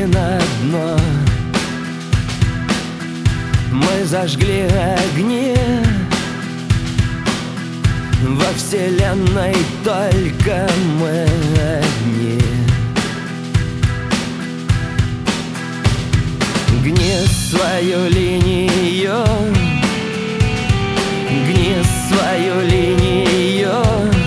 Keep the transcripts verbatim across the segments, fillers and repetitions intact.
легли на дно, мы зажгли огни. Во вселенной только мы одни. Гни свою линию, гни свою линию,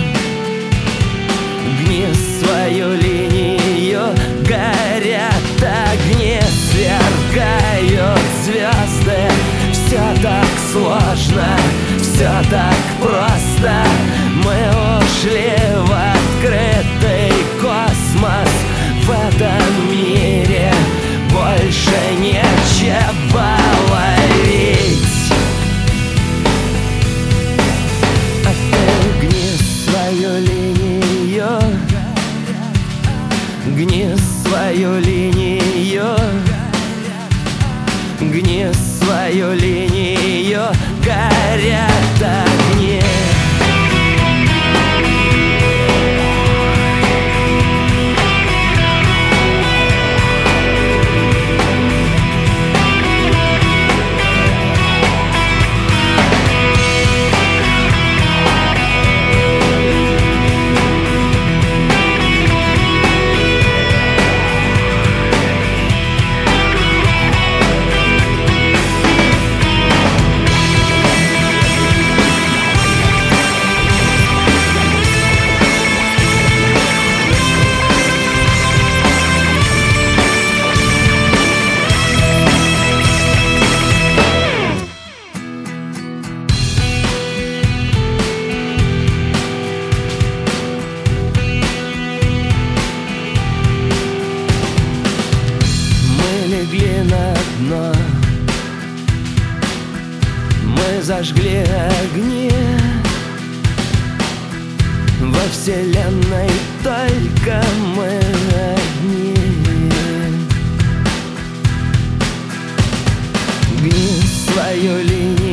гни свою линию. Горят огни, сверкают звезды. Все так сложно, все так просто. Мы ушли в открытый космос. В этом мире больше нечего ловить. А ты гни свою линию, гни свою линию, гни свою линию. Горят огни. Легли на дно, мы зажгли огни. Во вселенной только мы одни. Гни свою линию,